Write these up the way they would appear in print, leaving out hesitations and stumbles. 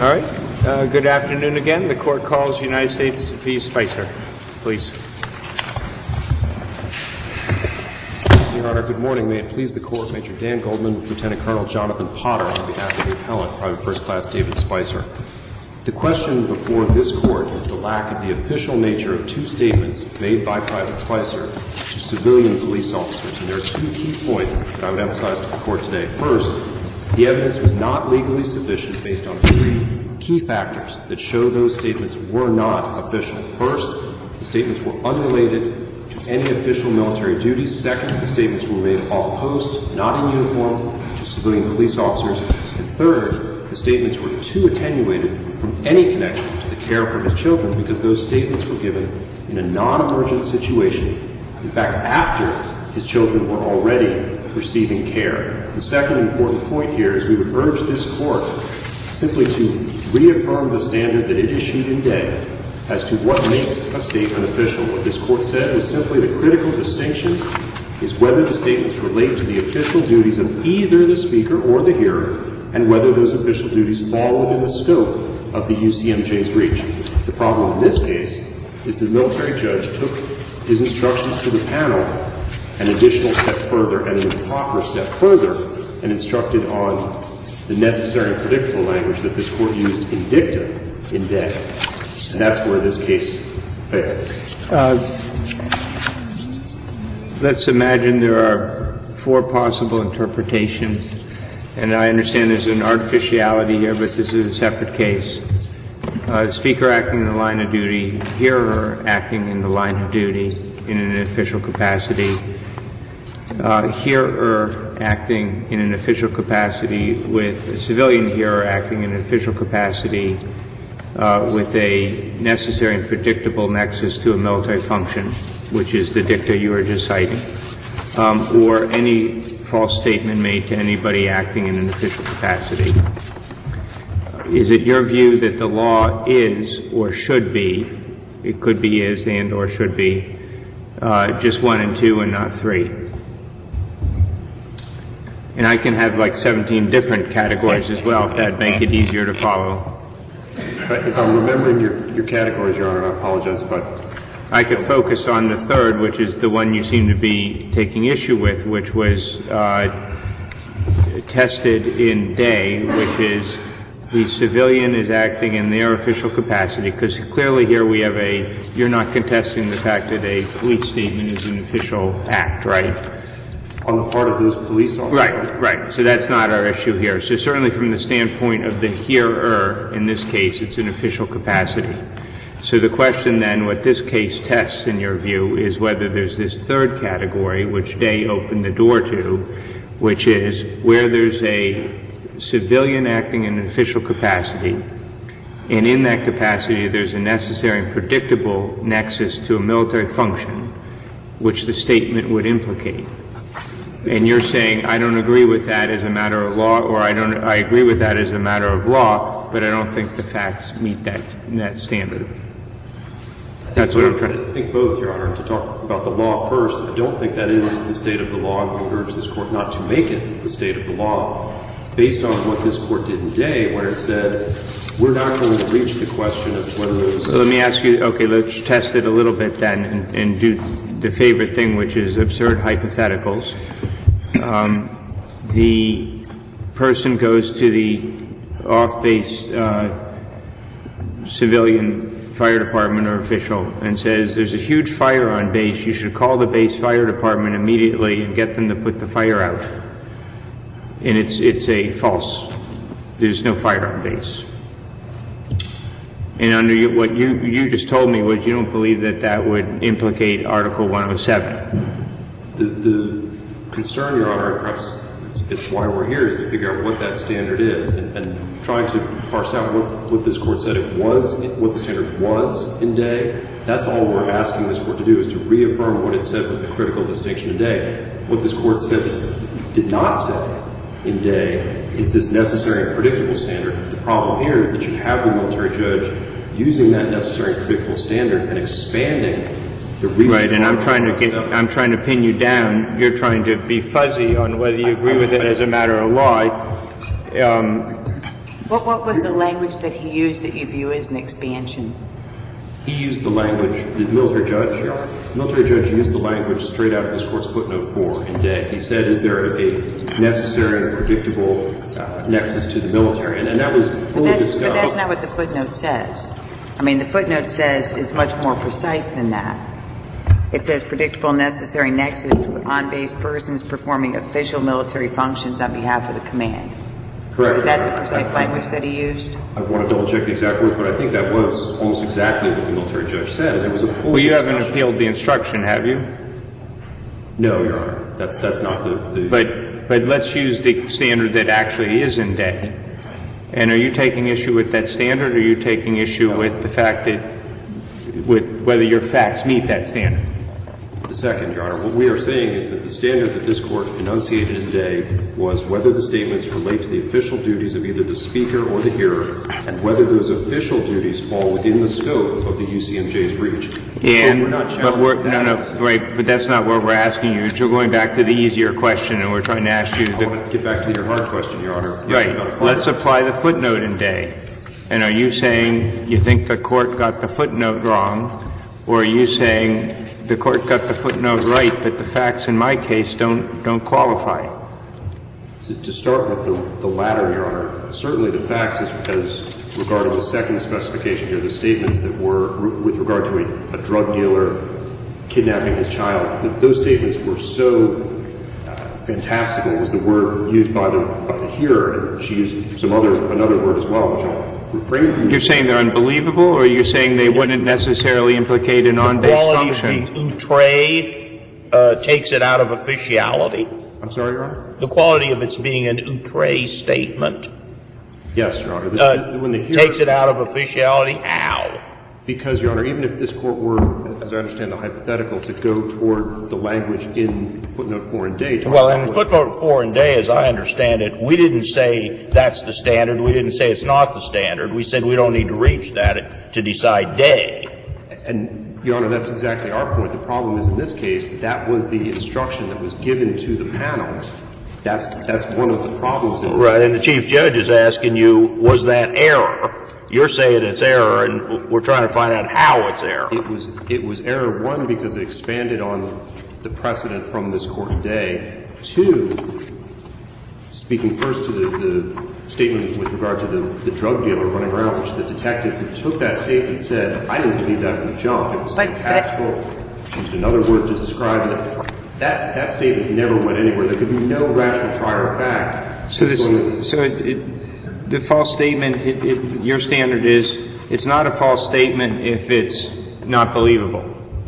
All right. Good afternoon again. The court calls United States v. Spicer. Please. Your Honor, good morning. May it please the Court, Major Dan Goldman, Lieutenant Colonel Jonathan Potter, on behalf of the appellant, Private First Class David Spicer. The question before this Court is the lack of the official nature of two statements made by Private Spicer to civilian police officers. And there are two key points that I would emphasize to the Court today. First, the evidence was not legally sufficient based on three key factors that show those statements were not official. First, the statements were unrelated to any official military duties. Second, the statements were made off post, not in uniform, to civilian police officers. And third, the statements were too attenuated from any connection to the care for his children because those statements were given in a non-emergent situation. In fact, after his children were already receiving care. The second important point here is we would urge this Court simply to reaffirm the standard that it issued in Day as to what makes a statement official. What this Court said was simply the critical distinction is whether the statements relate to the official duties of either the speaker or the hearer and whether those official duties fall within the scope of the UCMJ's reach. The problem in this case is the military judge took his instructions to the panel an additional step further and an improper step further and instructed on the necessary and predictable language that this Court used in dicta in Day. And that's where this case fails. Let's imagine there are four possible interpretations, and I understand there's an artificiality here, but this is a separate case. The speaker acting in the line of duty, hearer acting in the line of duty in an official capacity, hearer acting in an official capacity with a civilian hearer acting in an official capacity with a necessary and predictable nexus to a military function, which is the dicta you were just citing, or any false statement made to anybody acting in an official capacity. Is it your view that the law is or should be, it could be is and or should be, just 1 and 2 and not 3? And I can have like 17 different categories as well, if that'd make it easier to follow. If I'm remembering your categories, Your Honor, I apologize if I could focus on the third, which is the one you seem to be taking issue with, which was tested in Day, which is the civilian is acting in their official capacity, because clearly here we have you're not contesting the fact that a police statement is an official act, right? On the part of those police officers? Right. So that's not our issue here. So certainly from the standpoint of the hearer, in this case, it's an official capacity. So the question then, what this case tests in your view, is whether there's this third category, which Day opened the door to, which is where there's a civilian acting in an official capacity, and in that capacity there's a necessary and predictable nexus to a military function, which the statement would implicate. And you're saying, I don't agree with that as a matter of law, or I agree with that as a matter of law, but I don't think the facts meet that standard. That's what I'm trying to... I think both, Your Honor. To talk about the law first, I don't think that is the state of the law, and we urge this Court not to make it the state of the law, based on what this Court did in Day, where it said, we're not going to reach the question as to whether those... So let me ask you, okay, let's test it a little bit then and do the favorite thing, which is absurd hypotheticals. The person goes to the off-base civilian fire department or official and says, there's a huge fire on base, you should call the base fire department immediately and get them to put the fire out. And it's a false. There's no fire on base. And under what you just told me was you don't believe that would implicate Article 107. The concern, Your Honor, perhaps it's why we're here, is to figure out what that standard is and trying to parse out what this Court said it was, what the standard was in Day. That's all we're asking this Court to do, is to reaffirm what it said was the critical distinction in Day. What this Court said did not say in Day is this necessary and predictable standard. The problem here is that you have the military judge using that necessary and predictable standard and expanding the reach. Right, and I'm trying to pin you down. You're trying to be fuzzy on whether you agree with it as a matter of law. What was the language that he used that you view as an expansion? He used the language, the military judge, Your Honor? The military judge used the language straight out of this court's footnote 4 in Day. He said, is there a necessary and predictable nexus to the military? And that was fully discussed. But that's not what the footnote says. I mean, the footnote says is much more precise than that. It says predictable necessary nexus to on-base persons performing official military functions on behalf of the command. Correct. Is that the precise language that he used? I want to double check the exact words, but I think that was almost exactly what the military judge said. And there was a full Well, you discussion. haven't appealed the instruction, have you? No, Your Honor. That's not the... But let's use the standard that actually is in Day. And are you taking issue with that standard, or are you taking issue with the fact that, with whether your facts meet that standard? The second, Your Honor. What we are saying is that the standard that this court enunciated in Day was whether the statements relate to the official duties of either the speaker or the hearer, and whether those official duties fall within the scope of the UCMJ's reach. But that's not what we're asking you. You're going back to the easier question, and we're trying to ask you I want to get back to your hard question, Your Honor. Right. Let's apply the footnote in Day. And are you saying you think the court got the footnote wrong, or are you saying the court got the footnote right, but the facts in my case don't qualify? To start with the latter, Your Honor, certainly the facts as regarding the second specification here, the statements that were with regard to a drug dealer kidnapping his child, those statements were so fantastical was the word used by the hearer, and she used another word as well, which I'll refrain from. You're saying they're unbelievable, or you're saying they wouldn't necessarily implicate a non-base function? The quality of being outre takes it out of officiality. I'm sorry, Your Honor? The quality of its being an outre statement Yes, Your Honor. When the hearer takes it out of officiality. How? Because, Your Honor, even if this court were, as I understand the hypothetical, to go toward the language in footnote 4 in Day. Well, in footnote 4 in Day, as I understand it, we didn't say that's the standard. We didn't say it's not the standard. We said we don't need to reach that to decide Day. And, Your Honor, that's exactly our point. The problem is, in this case, that was the instruction that was given to the panel. That's one of the problems. Right, and the Chief Judge is asking you, was that error? You're saying it's error, and we're trying to find out how it's error. It was error, one, because it expanded on the precedent from this court in Day. Two, speaking first to the statement with regard to the drug dealer running around, which the detective who took that statement said, I didn't believe that from the jump. It was fantastical. She used another word to describe it. That statement never went anywhere. There could be no rational trier of fact. The false statement, your standard is, it's not a false statement if it's not believable.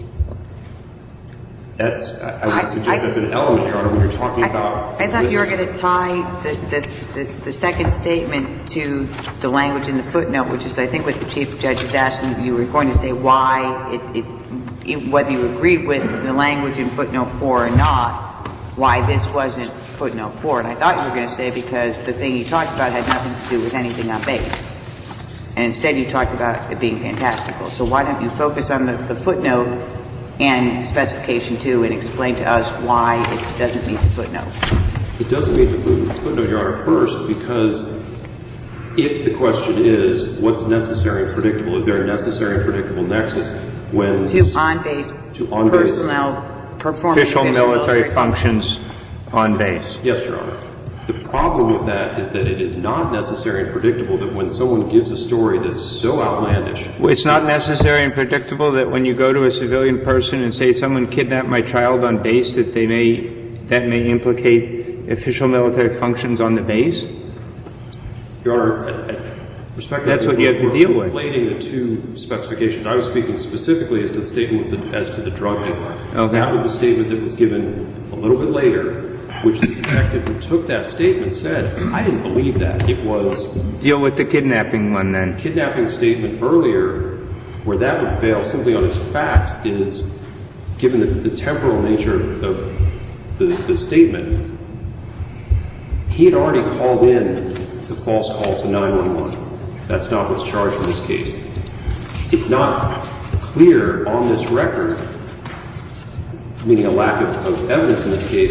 I would suggest that's an element, Your Honor, when you're talking about. I thought you were going to tie the second statement to the language in the footnote, which is, I think, what the Chief Judge is asking. You were going to say why whether you agreed with the language in footnote 4 or not, why this wasn't footnote 4. And I thought you were going to say because the thing you talked about had nothing to do with anything on base. And instead you talked about it being fantastical. So why don't you focus on the footnote and specification 2 and explain to us why it doesn't meet the footnote. It doesn't meet the footnote, Your Honor, first because if the question is what's necessary and predictable, is there a necessary and predictable nexus when to on-base personnel performing official military functions on base. Yes, Your Honor. The problem with that is that it is not necessary and predictable that when someone gives a story that's so outlandish. It's not necessary and predictable that when you go to a civilian person and say someone kidnapped my child on base that that may implicate official military functions on the base? Your Honor, respectfully, that's what you have to deal with. We're conflating the two specifications. I was speaking specifically as to the statement as to the drug dealer. Okay. That was a statement that was given a little bit later, which the detective who took that statement said, I didn't believe that. It was... Deal with the kidnapping one then. Kidnapping statement earlier, where that would fail simply on its facts, is, given the temporal nature of the statement, he had already called in the false call to 911. That's not what's charged in this case. It's not clear on this record, meaning a lack of evidence in this case,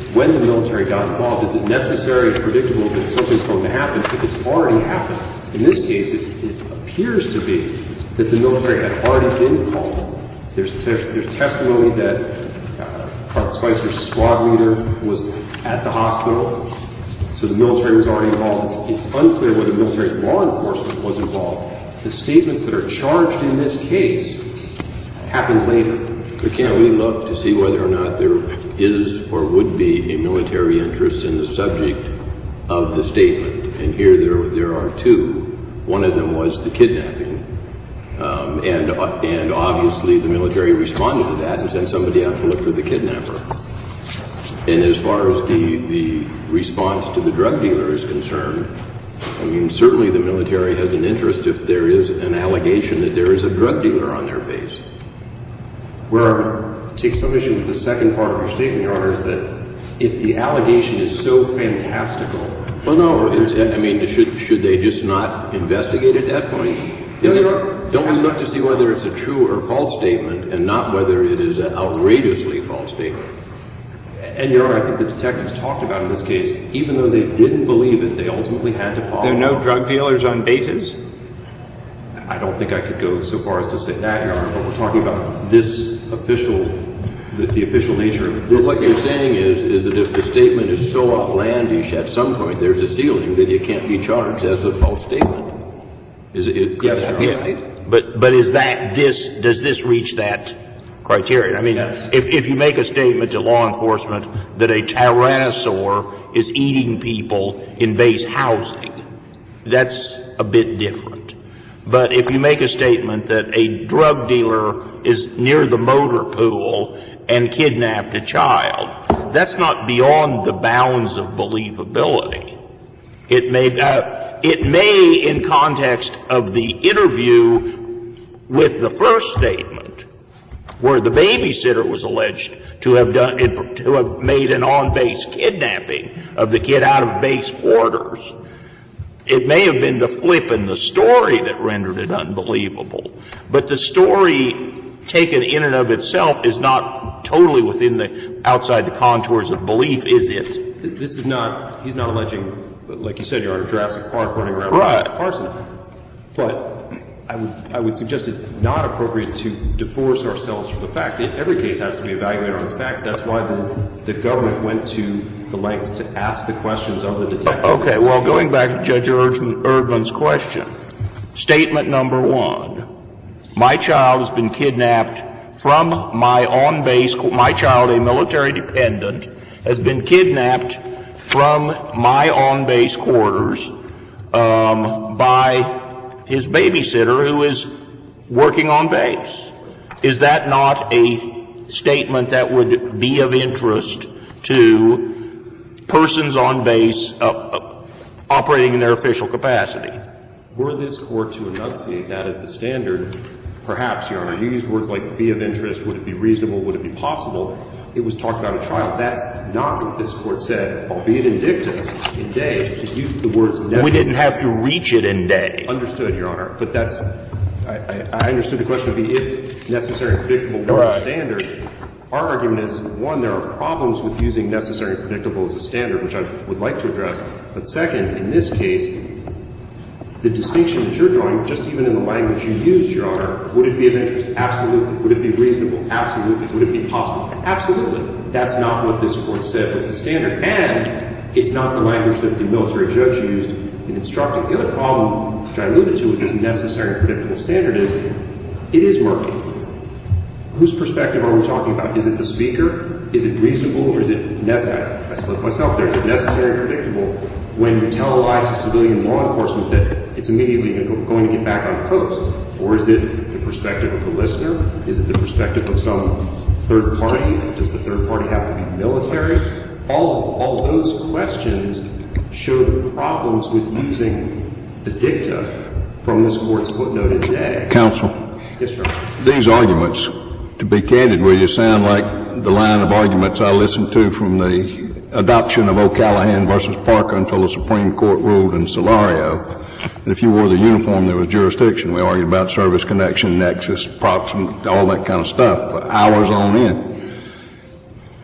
when the military got involved, is it necessary and predictable that something's going to happen if it's already happened? In this case, it appears to be that the military had already been called. There's testimony that Private Spicer's squad leader was at the hospital, so the military was already involved. It's unclear whether military law enforcement was involved. The statements that are charged in this case happened later. But can't we look to see whether or not there is or would be a military interest in the subject of the statement? And here there are two. One of them was the kidnapping, and obviously the military responded to that and sent somebody out to look for the kidnapper. And as far as the response to the drug dealer is concerned, I mean, certainly the military has an interest if there is an allegation that there is a drug dealer on their base. Where I take some issue with the second part of your statement, Your Honor, is that if the allegation is so fantastical. Well, no, I mean, should they just not investigate at that point? Don't we look to see whether it's a true or false statement and not whether it is an outrageously false statement? And, Your Honor, I think the detectives talked about in this case, even though they didn't believe it, they ultimately had to follow. There are no drug dealers on bases? I don't think I could go so far as to say that, Your Honor, but we're talking about this official, the official nature of this. But what you're saying is that if the statement is so outlandish, at some point there's a ceiling that it can't be charged as a false statement. Is it? Yes, Your Honor. right? But is that does this reach that criterion? I mean, yes. if you make a statement to law enforcement that a tyrannosaur is eating people in base housing, that's a bit different. But if you make a statement that a drug dealer is near the motor pool and kidnapped a child, that's not beyond the bounds of believability. It may, in context of the interview with the first statement, where the babysitter was alleged to have made an on-base kidnapping of the kid out of base quarters, it may have been the flip in the story that rendered it unbelievable. But the story taken in and of itself is not totally within outside the contours of belief, is it? This is not, he's not alleging, like you said, Your Honor, Jurassic Park running around Right. Carson. But I would suggest it's not appropriate to divorce ourselves from the facts. Every case has to be evaluated on its facts. That's why the government went to the lengths to ask the questions of the detectives. Okay, well, going back to Judge Erdman's question, statement number one, my child has been kidnapped from my on-base, my child, a military dependent, has been kidnapped from my on-base quarters by his babysitter who is working on base. Is that not a statement that would be of interest to persons on base operating in their official capacity? Were this court to enunciate that as the standard, perhaps, Your Honor, you used words like be of interest, would it be reasonable, would it be possible? It was talked about at trial. That's not what this court said, albeit in dicta, in days. It used the words necessary. We didn't have to reach it in day. Understood, Your Honor. But that's, I understood the question to be if necessary and predictable were the standard. Our argument is, one, there are problems with using necessary and predictable as a standard, which I would like to address. But second, in this case, the distinction that you're drawing, just even in the language you used, Your Honor, would it be of interest? Absolutely. Would it be reasonable? Absolutely. Would it be possible? Absolutely. That's not what this court said was the standard. And it's not the language that the military judge used in instructing. The other problem, which I alluded to with this necessary and predictable standard, is it is murky. Whose perspective are we talking about? Is it the speaker? Is it reasonable or is it necessary? I slipped myself there. Is it necessary and predictable when you tell a lie to civilian law enforcement that it's immediately going to get back on post? Or is it the perspective of the listener? Is it the perspective of some third party? Does the third party have to be military? All of those questions show the problems with using the dicta from this court's footnote in day. Counsel. Yes, Your Honor. These arguments, to be candid with you, sound like the line of arguments I listened to from the adoption of O'Callaghan versus Parker until the Supreme Court ruled in Solario. And if you wore the uniform, there was jurisdiction. We argued about service connection, nexus, proximate, all that kind of stuff, for hours on end.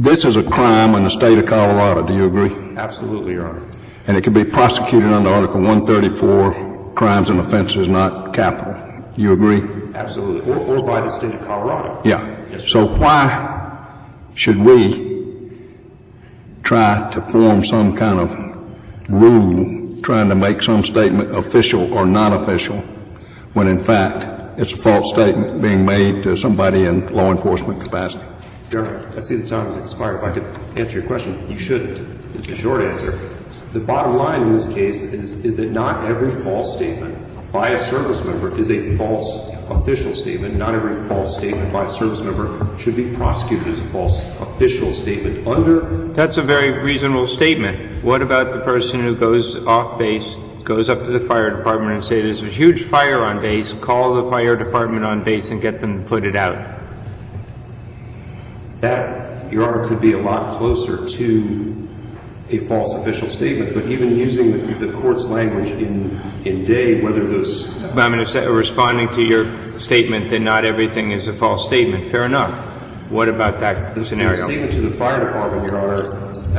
this is a crime in the state of Colorado. Do you agree? Absolutely, Your Honor. And it can be prosecuted under Article 134, crimes and offenses not capital. You agree? Absolutely. Or by the state of Colorado. Yeah. Yes, sir. So why should we try to form some kind of rule trying to make some statement official or non-official when in fact it's a false statement being made to somebody in law enforcement capacity? Your Honor, I see the time has expired. If I could answer your question, you shouldn't, is the short answer. The bottom line in this case is that not every false statement by a service member is a false official statement. Not every false statement by a service member should be prosecuted as a false official statement That's a very reasonable statement. What about the person who goes off base, goes up to the fire department and says, there's a huge fire on base, call the fire department on base and get them to put it out? That, Your Honor, could be a lot closer to a false official statement, but even using the court's language in Day, whether those... I'm responding to your statement that not everything is a false statement. Fair enough. What about that scenario? The statement to the fire department, Your Honor,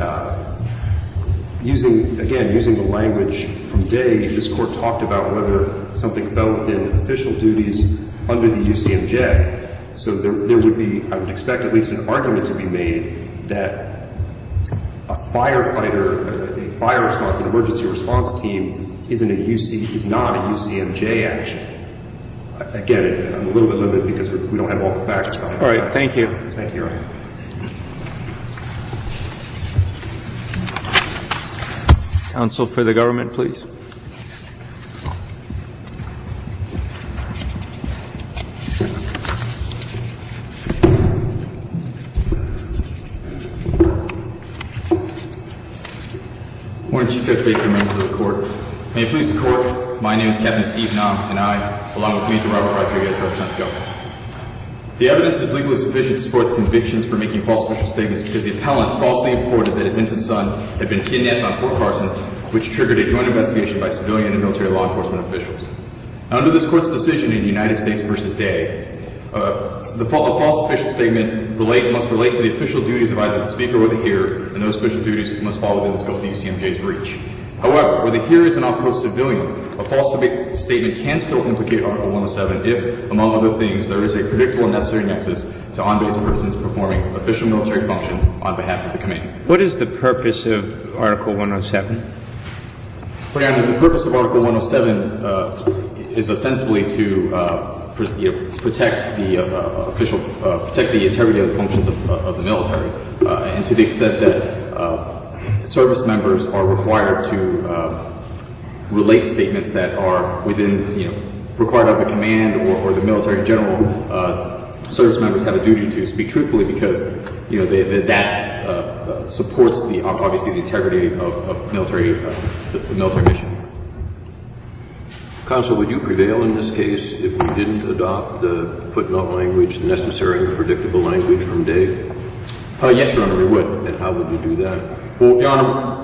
using the language from Day, this court talked about whether something fell within official duties under the UCMJ. So there would be, I would expect at least an argument to be made that a firefighter, a fire response, an emergency response team is not a UCMJ action. Again, I'm a little bit limited because we don't have all the facts behind it. All right, thank you. Thank you, Your Honor. Counsel for the government, please. Morning, Chief Judge Baker, members of the court. May it please the court, my name is Captain Steve Nam, and I, along with Major Robert Rodriguez, represent the government. The evidence is legally sufficient to support the convictions for making false official statements because the appellant falsely reported that his infant son had been kidnapped on Fort Carson, which triggered a joint investigation by civilian and military law enforcement officials. Now, under this court's decision in United States v. Day, a false official statement must relate to the official duties of either the speaker or the hearer, and those official duties must fall within the scope of the UCMJ's reach. However, where the hearer is an outpost civilian, a false statement can still implicate Article 107 if, among other things, there is a predictable and necessary nexus to on-base persons performing official military functions on behalf of the command. What is the purpose of Article 107? Well, Your Honor, the purpose of Article 107 is ostensibly to protect the protect the integrity of the functions of the military, and to the extent that service members are required to relate statements that are within, required of the command or the military in general. Service members have a duty to speak truthfully because, that supports obviously the integrity of military, the military mission. Counsel, would you prevail in this case if we didn't adopt the footnote language, the necessary and predictable language from Day? Yes, Your Honor, we would. And how would you do that? Well, Your Honor,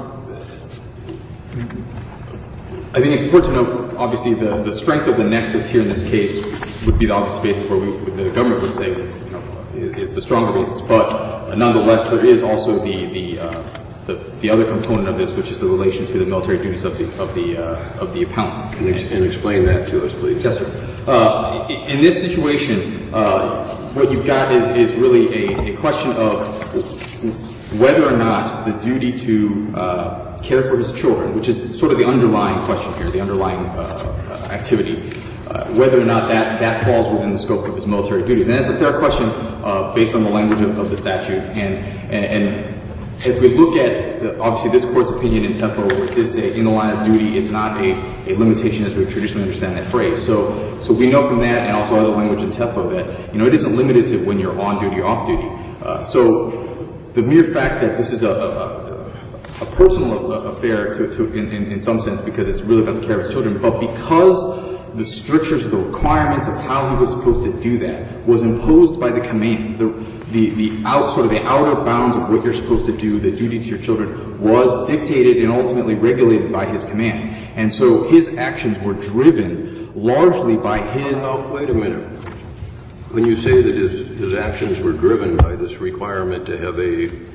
I think it's important to note, obviously, the strength of the nexus here in this case would be the obvious basis where the government would say, is the stronger basis. But nonetheless, there is also the other component of this, which is the relation to the military duties of the appellant. And explain that to us, please. Yes, sir. In this situation, what you've got is really a question of whether or not the duty to care for his children, which is sort of the underlying question here, the underlying activity, whether or not that falls within the scope of his military duties. And that's a fair question based on the language of the statute. And if we look at, obviously, this Court's opinion in TEFO, where it did say in the line of duty is not a limitation as we traditionally understand that phrase. So we know from that and also other language in TEFO that, it isn't limited to when you're on duty or off duty. So the mere fact that this is a personal affair in some sense because it's really about the care of his children, but because the strictures, the requirements of how he was supposed to do that was imposed by the command. The outer bounds of what you're supposed to do, the duty to your children, was dictated and ultimately regulated by his command. And so his actions were driven largely by his... Now, wait a minute. When you say that his actions were driven by this requirement to have a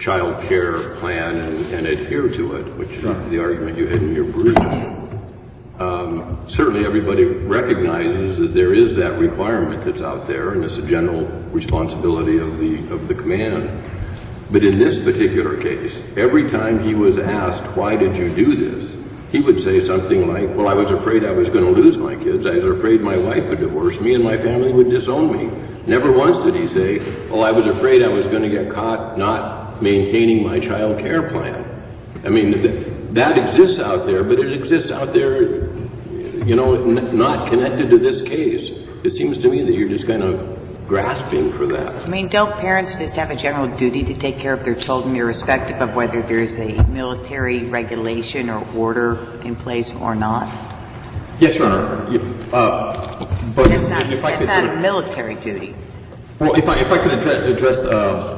child care plan and adhere to it, which is the argument you had in your brief. Certainly everybody recognizes that there is that requirement that's out there, and it's a general responsibility of the command. But in this particular case, every time he was asked, why did you do this, he would say something like, well, I was afraid I was going to lose my kids. I was afraid my wife would divorce me and my family would disown me. Never once did he say, well, I was afraid I was going to get caught not maintaining my child care plan. I mean, that exists out there, but it exists out there, you know, not connected to this case. It seems to me that you're just kind of grasping for that. I mean, don't parents just have a general duty to take care of their children irrespective of whether there's a military regulation or order in place or not? Yes, Your Honor. But That's not, if I that's could not a military duty. Well, if I could address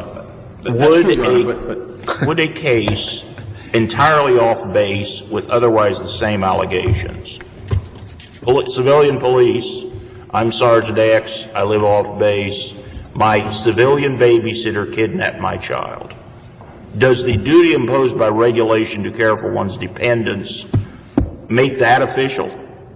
would a case entirely off base with otherwise the same allegations? Civilian police, I'm Sergeant X, I live off base, my civilian babysitter kidnapped my child. Does the duty imposed by regulation to care for one's dependents make that official?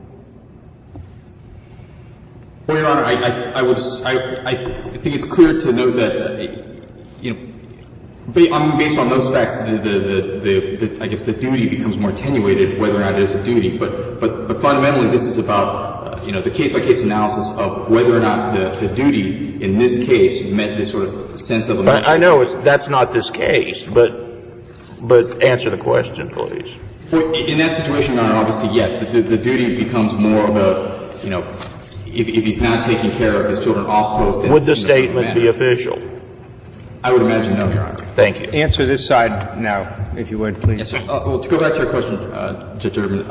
Well, Your Honor, I think it's clear to note that, you know, based on those facts, I guess the duty becomes more attenuated whether or not it is a duty. But fundamentally, this is about, you know, the case-by-case analysis of whether or not the duty in this case met this sort of sense of a... I know that's not this case, but answer the question, please. Well, in that situation, Your Honor, obviously, yes, the duty becomes more of a, you know, if he's not taking care of his children off post... Would the statement be official? I would imagine no, Your Honor. Thank you. Answer this side now, if you would, please. Yes, sir. Well, to go back to your question, Judge Urban,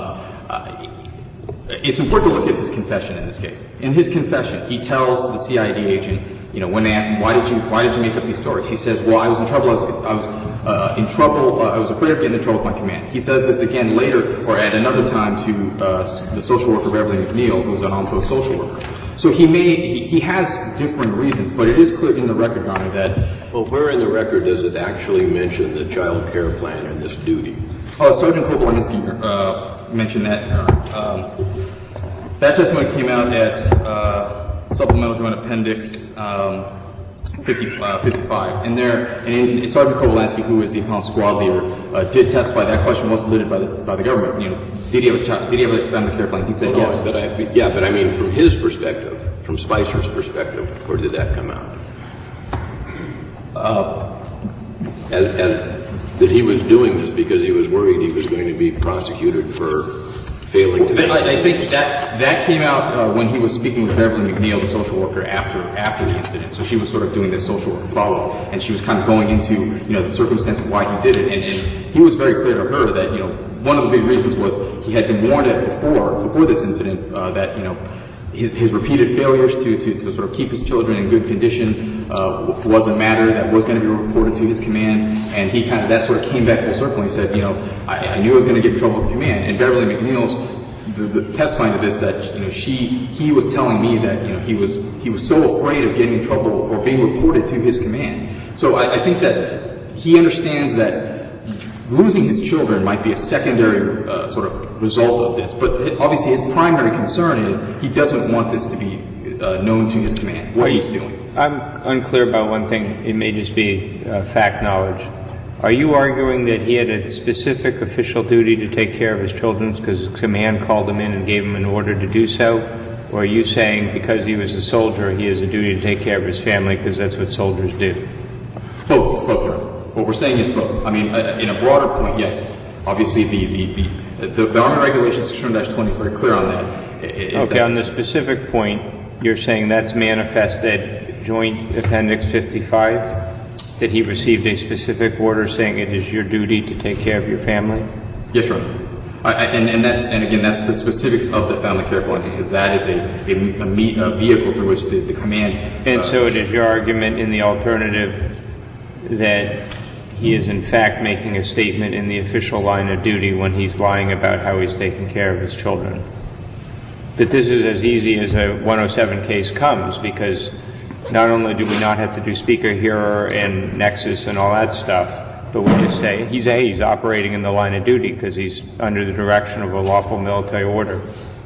it's important to look at his confession in this case. In his confession, he tells the CID agent, you know, when they ask him, why did you make up these stories? He says, well, I was in trouble. I was afraid of getting in trouble with my command. He says this again later, or at another time, to the social worker Beverly McNeil, who's an on-post social worker. So he has different reasons, but it is clear in the record, Your Honor, that... Well, where in the record does it actually mention the child care plan and this duty? Oh, Sergeant Kobolansky mentioned that, Your Honor. That testimony came out at Supplemental Joint Appendix 55. And Sergeant Kobolansky, who is the appellant squad leader, did testify. That question was eluded by the government. You know, did he have a family care plan? He said yes. But I mean, from his perspective, from Spicer's perspective, where did that come out? That he was doing this because he was worried he was going to be prosecuted for failing to... I think that came out when he was speaking with Beverly McNeil, the social worker, after the incident. So she was sort of doing this social work follow-up, and she was kind of going into, you know, the circumstance of why he did it. And he was very clear to her that, you know, one of the big reasons was he had been warned before this incident that, you know, his repeated failures to sort of keep his children in good condition was a matter that was going to be reported to his command, and he kind of, that sort of came back full circle. He said, you know, I knew I was going to get in trouble with command. And Beverly McNeil's the testifying to this, that, you know, he was telling me that, you know, he was so afraid of getting in trouble or being reported to his command. So I think that he understands that losing his children might be a secondary sort of result of this, but obviously his primary concern is he doesn't want this to be known to his command, what he's doing. I'm unclear about one thing. It may just be fact knowledge. Are you arguing that he had a specific official duty to take care of his children because his command called him in and gave him an order to do so? Or are you saying because he was a soldier, he has a duty to take care of his family because that's what soldiers do? Both. What we're saying is both. I mean, in a broader point, yes. Obviously, the Army Regulation 600-20 is very clear on that. Okay, on the specific point, you're saying that's manifested Joint Appendix 55? That he received a specific order saying it is your duty to take care of your family? Yes, Your Honor. And again, that's the specifics of the family care plan, because that is a vehicle through which the command... And so it is your argument in the alternative that he is in fact making a statement in the official line of duty when he's lying about how he's taking care of his children? That this is as easy as a 107 case comes, because not only do we not have to do speaker, hearer, and nexus and all that stuff, but we just say he's operating in the line of duty because he's under the direction of a lawful military order.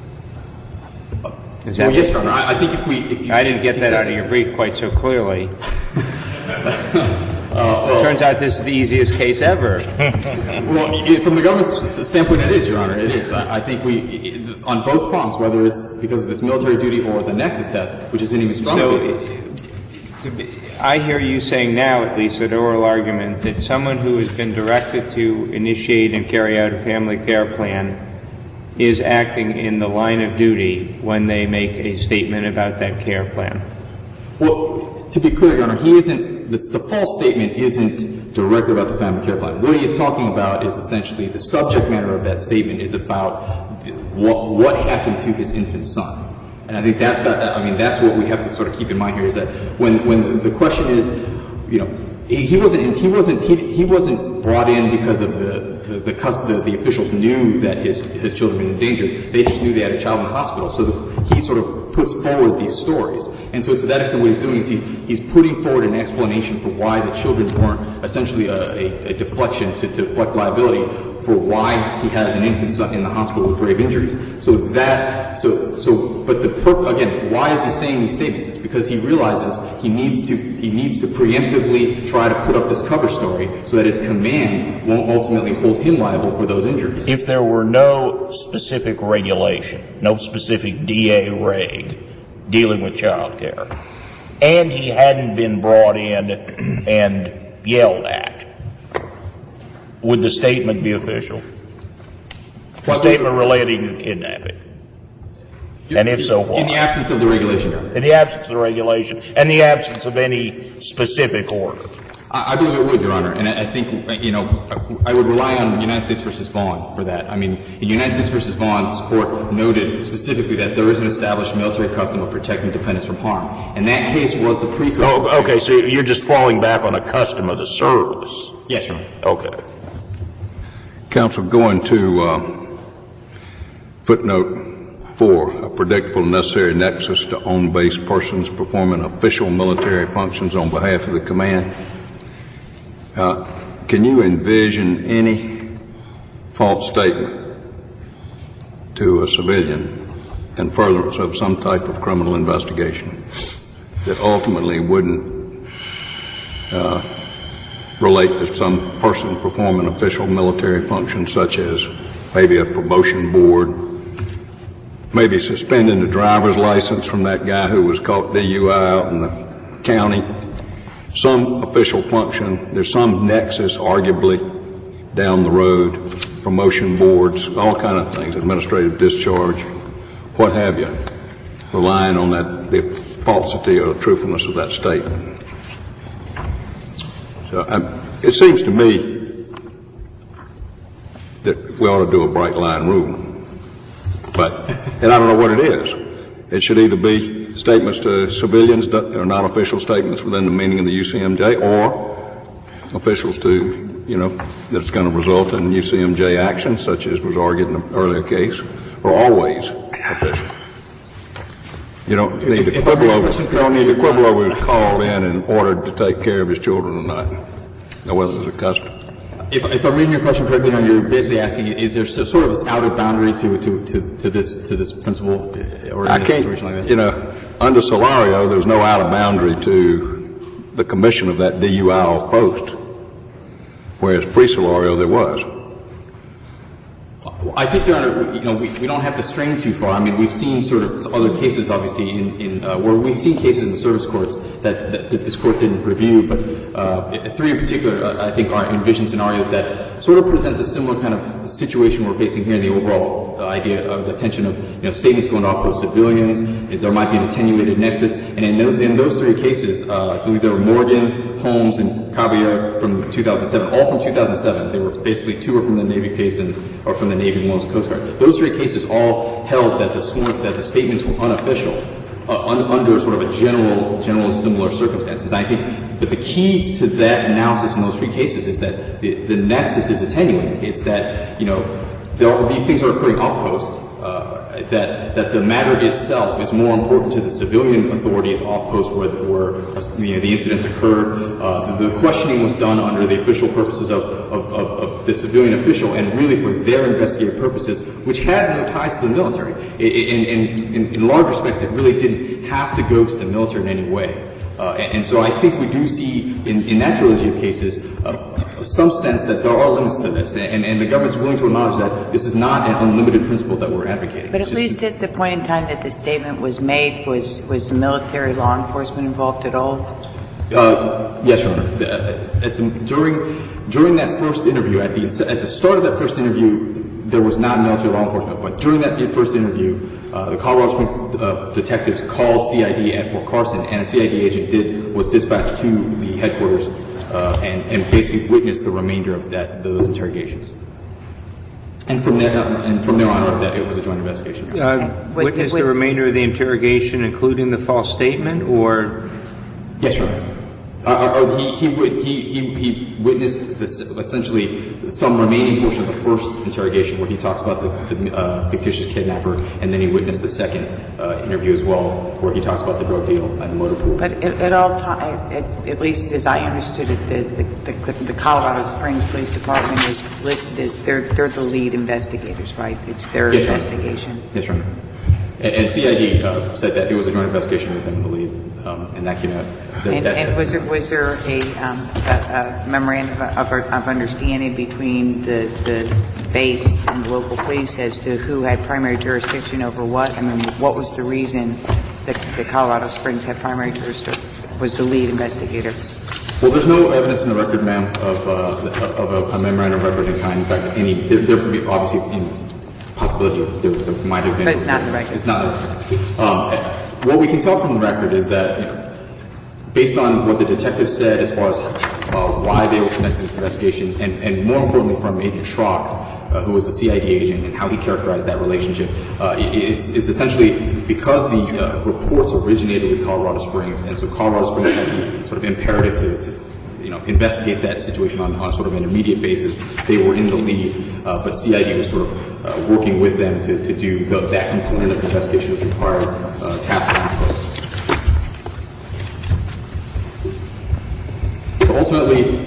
Is that yes, Your Honor. I think if you... I didn't get that out of your brief quite so clearly. It turns out this is the easiest case ever. Well, from the government's standpoint, it is, Your Honor. It is. I think on both prongs, whether it's because of this military duty or the nexus test, which is an even stronger basis. I hear you saying now, at least, an oral argument that someone who has been directed to initiate and carry out a family care plan is acting in the line of duty when they make a statement about that care plan. Well, to be clear, Your Honor, he isn't, the false statement isn't directly about the family care plan. What he is talking about is essentially the subject matter of that statement is about what happened to his infant son. And I think that's what we have to sort of keep in mind here is that when the question is, he wasn't brought in because of the officials knew that his children were in danger. They just knew they had a child in the hospital. So he sort of puts forward these stories. And so to that extent, what he's doing is he's putting forward an explanation for why the children weren't essentially a deflection to deflect liability for why he has an infant son in the hospital with grave injuries. Again, why is he saying these statements? It's because he realizes he needs to preemptively try to put up this cover story so that his command won't ultimately hold him liable for those injuries. If there were no specific regulation, no specific DA reg dealing with child care, and he hadn't been brought in and yelled at, would the statement be official? The statement relating to kidnapping. And if so, why? In the absence of the regulation, Your Honor. In the absence of the regulation, and the absence of any specific order. I believe it would, Your Honor. And I think, I would rely on United States v. Vaughn for that. I mean, in United States v. Vaughn, this Court noted specifically that there is an established military custom of protecting dependents from harm. And that case was the precursor. Oh, okay, so you're just falling back on a custom of the service. Yes, Your Honor. Okay. Counsel, going to footnote 4, a predictable and necessary nexus to on-base persons performing official military functions on behalf of the command. Can you envision any false statement to a civilian in furtherance of some type of criminal investigation that ultimately wouldn't relate to some person performing official military functions such as maybe a promotion board, maybe suspending the driver's license from that guy who was caught DUI out in the county, some official function, there's some nexus arguably down the road, promotion boards, all kind of things, administrative discharge, what have you, relying on that, the falsity or the truthfulness of that statement. So it seems to me that we ought to do a bright line rule. And I don't know what it is. It should either be statements to civilians that are not official statements within the meaning of the UCMJ, or officials to, that it's going to result in UCMJ action, such as was argued in an earlier case, or always official. You don't need to quibble over who's called in order to take care of his children or not, or whether it's a custom. If I'm reading your question correctly, you're basically asking, is there sort of this outer boundary to this principle, or in a situation like this? Under Solario, there's no outer boundary to the commission of that DUI off post, whereas pre-Solario there was. I think, Your Honor, we don't have to strain too far. I mean, we've seen sort of other cases, obviously, where we've seen cases in the service courts that this court didn't review, but three in particular, I think, are envisioned scenarios that sort of present a similar kind of situation we're facing here in the overall idea of the tension of, statements going off post civilians. There might be an attenuated nexus. And in those three cases, I believe there were Morgan, Holmes, and Caballero from 2007, all from 2007. They were basically two were from the Navy case or from the Navy and one was the Coast Guard. Those three cases all held that the statements were unofficial under sort of a generally similar circumstances. I think, but the key to that analysis in those three cases is that the nexus is attenuated. It's that, these things are occurring off post. that the matter itself is more important to the civilian authorities off post where the incidents occurred. The questioning was done under the official purposes of the civilian official and really for their investigative purposes, which had no ties to the military. In large respects, it really didn't have to go to the military in any way. And so I think we do see in that trilogy of cases some sense that there are limits to this, and the government's willing to acknowledge that this is not an unlimited principle that we're advocating. But at least at the point in time that the statement was made, was military law enforcement involved at all? Yes, Your Honor. During that first interview, at the start of that first interview, there was not military law enforcement, but during that first interview, the Colorado Springs detectives called CID at Fort Carson, and a CID agent was dispatched to the headquarters and basically witnessed the remainder of those interrogations. And from there on, it was a joint investigation. Witnessed the remainder of the interrogation, including the false statement, or? Yes, Your Honor. He witnessed essentially some remaining portion of the first interrogation where he talks about the fictitious kidnapper, and then he witnessed the second interview as well where he talks about the drug deal and the motor pool. But at least as I understood it, the Colorado Springs Police Department is listed as they're the lead investigators, right? It's their investigation. Yes, Your Honor. And CID said that it was a joint investigation with them in the lead, and that came out. And was there a memorandum of understanding between the base and the local police as to who had primary jurisdiction over what? I mean, what was the reason that the Colorado Springs had primary jurisdiction? Was the lead investigator? Well, there's no evidence in the record, ma'am, of a memorandum of record in kind. In fact, there could be obviously possibility there might have been. But it's not in the record. It's not in the record. What we can tell from the record is that, based on what the detectives said as far as why they were conducting this investigation, and more importantly from Agent Schrock, who was the CID agent, and how he characterized that relationship, it's essentially because the reports originated with Colorado Springs, and so Colorado Springs had the sort of imperative to investigate that situation on sort of an immediate basis. They were in the lead, but CID was sort of working with them to do that component of the investigation which required task force. So ultimately,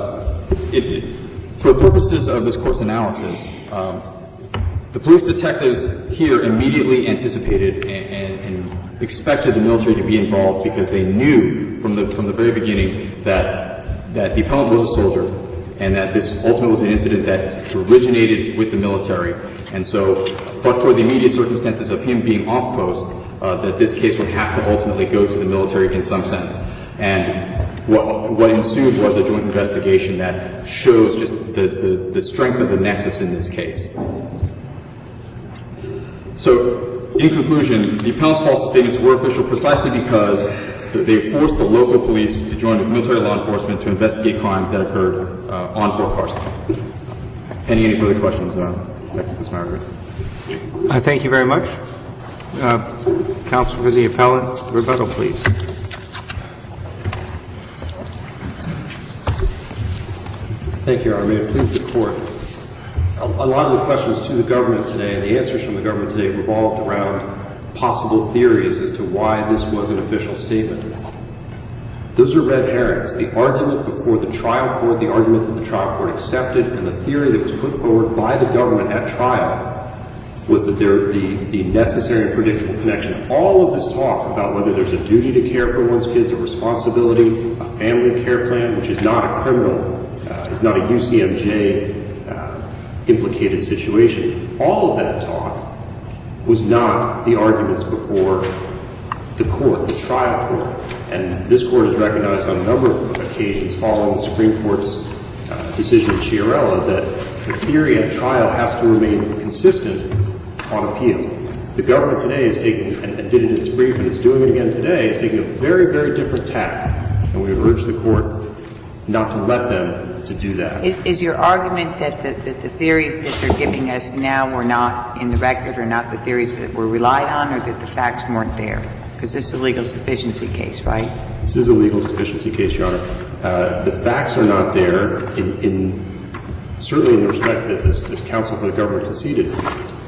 for purposes of this court's analysis, the police detectives here immediately anticipated and expected the military to be involved because they knew from the very beginning that the appellant was a soldier and that this ultimately was an incident that originated with the military. And so, but for the immediate circumstances of him being off post, that this case would have to ultimately go to the military in some sense. And what ensued was a joint investigation that shows just the strength of the nexus in this case. So, in conclusion, the appellant's false statements were official precisely because they forced the local police to join with military law enforcement to investigate crimes that occurred on Fort Carson. Any further questions? That concludes my argument. Thank you very much. Counsel for the appellant, rebuttal, please. Thank you, Your Honor. May it please the Court. A lot of the questions to the government today, the answers from the government today, revolved around possible theories as to why this was an official statement. Those are red herrings. The argument before the trial court, the argument that the trial court accepted, and the theory that was put forward by the government at trial was that the necessary and predictable connection. All of this talk about whether there's a duty to care for one's kids, a responsibility, a family care plan, which is not a criminal, is not a UCMJ implicated situation. All of that talk was not the arguments before the court, the trial court. And this court has recognized on a number of occasions following the Supreme Court's decision in Chiarella that the theory at trial has to remain consistent on appeal. The government today is taking, and did it in its brief and is doing it again today, is taking a very, very different tack. And we would urge the court not to let them to do that. Is your argument that the theories that they're giving us now were not in the record, or not the theories that were relied on, or that the facts weren't there? Because this is a legal sufficiency case, right? This is a legal sufficiency case, Your Honor. The facts are not there certainly in the respect that this counsel for the government conceded.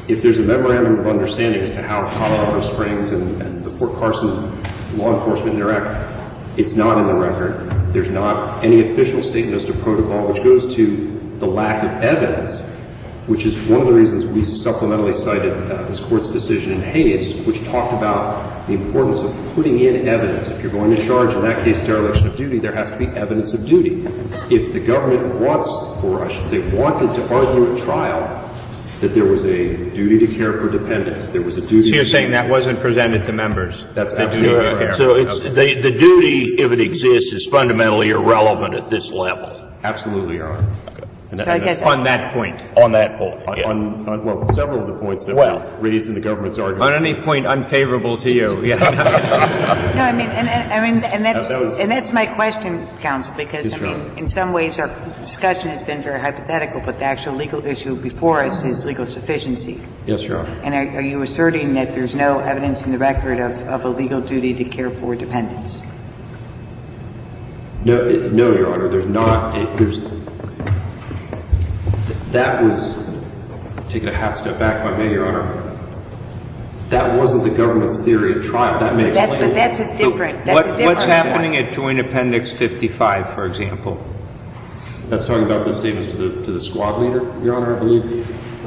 if there's a memorandum of understanding as to how Colorado Springs and the Fort Carson law enforcement interact, it's not in the record. There's not any official statement as to protocol, which goes to the lack of evidence, which is one of the reasons we supplementally cited this Court's decision in Hayes, which talked about the importance of putting in evidence. If you're going to charge, in that case, dereliction of duty, there has to be evidence of duty. If the government wants, or I should say wanted to argue at trial that there was a duty to care for dependents, there was a duty So you're to... saying that wasn't presented to members? That's The absolutely duty to correct. care. So it's, the duty, if it exists, is fundamentally irrelevant at this level. Absolutely, Your Honor. And So I guess On that point. On that point, yeah. on well, several of the points that Well. were raised in the government's On argument. any point unfavorable to you, yeah. No, I mean, and That was- that's my question, counsel, because, Yes, I Your mean, Honor. in some ways, our discussion has been very hypothetical, but the actual legal issue before us is legal sufficiency. Yes, Your Honor. And are you asserting that there's no evidence in the record of a legal duty to care for dependents? No, Your Honor, there's not. That was, taking a half step back, if I may, Your Honor, that wasn't the government's theory at trial. That may explain. But that's a different. What's happening at Joint Appendix 55, for example? That's talking about the statements to the squad leader, Your Honor, I believe.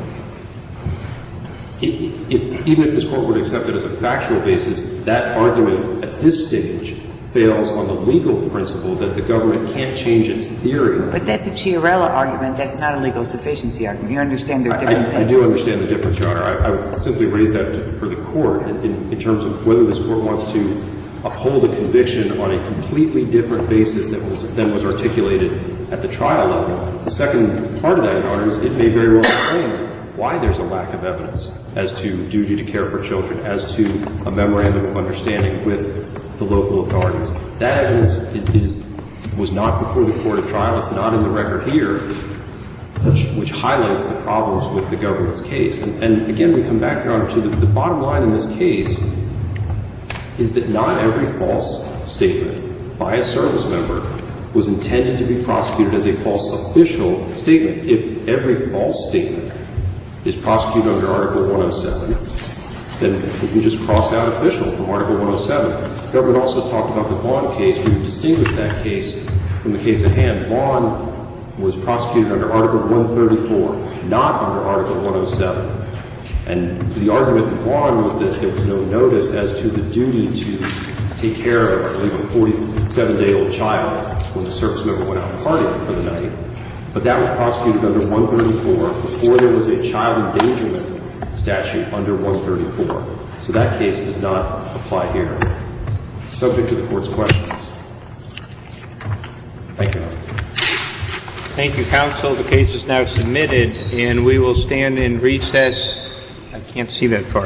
Even if this Court would accept it as a factual basis, that argument at this stage fails on the legal principle that the government can't change its theory. But that's a Chiarella argument. That's not a legal sufficiency argument. You understand they're different things. I do understand the difference, Your Honor. I would simply raise that for the Court in terms of whether this Court wants to uphold a conviction on a completely different basis than was articulated at the trial level. The second part of that, Your Honor, is it may very well explain why there's a lack of evidence as to duty to care for children, as to a memorandum of understanding with the local authorities. That evidence was not before the Court at trial. It's not in the record here, which highlights the problems with the government's case. And again, we come back, Your Honor, to the bottom line in this case is that not every false statement by a service member was intended to be prosecuted as a false official statement. If every false statement is prosecuted under Article 107, then we can just cross out official from Article 107. The government also talked about the Vaughn case. We distinguished that case from the case at hand. Vaughn was prosecuted under Article 134, not under Article 107. And the argument in Vaughn was that there was no notice as to the duty to take care of, I believe, a 47-day-old child when the service member went out partying for the night. But that was prosecuted under 134 before there was a child endangerment statute under 134. So that case does not apply here. Subject to the Court's questions. Thank you, Your Honor. Thank you, counsel. The case is now submitted, and we will stand in recess. I can't see that far.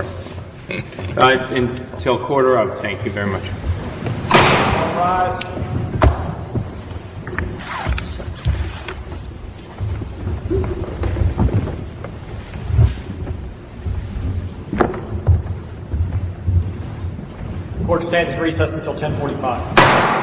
Until quarter of. Thank you very much. Rise. Court stands in recess until 10:45.